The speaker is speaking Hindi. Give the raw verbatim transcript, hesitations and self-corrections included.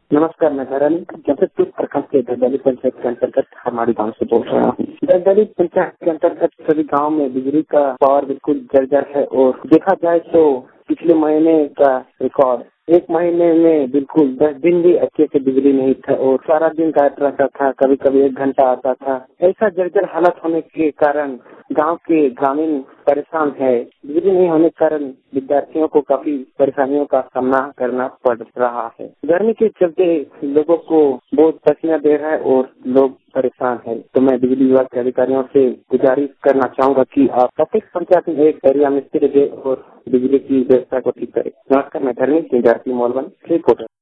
नमस्कार, मैं धरन जमशेदपुर प्रखंड के दर्दली पंचायत के अंतर्गत हमारे गांव से बोल रहा हूँ। दर्दली पंचायत के अंतर्गत सभी गांव में बिजली का पावर बिल्कुल जर्जर है और देखा जाए तो पिछले महीने का रिकॉर्ड एक महीने में बिल्कुल दस दिन भी अच्छे से बिजली नहीं था और सारा दिन गायब रहता था, कभी कभी एक घंटा आता था। ऐसा जर्जर हालत होने के कारण गांव के ग्रामीण परेशान है। बिजली नहीं होने के कारण विद्यार्थियों को काफी परेशानियों का सामना करना पड़ रहा है। गर्मी के चलते लोगों को बहुत पसीना दे रहा है और लोग परेशान है। तो मैं बिजली विभाग के अधिकारियों से गुजारिश करना चाहूंगा कि आप प्रत्येक पंचायत में एक एरिया मिस्त्री दे और बिजली की व्यवस्था को ठीक करे। नमस्कार, मैं धर्मेश विद्यार्थी मोलवन रिपोर्टर।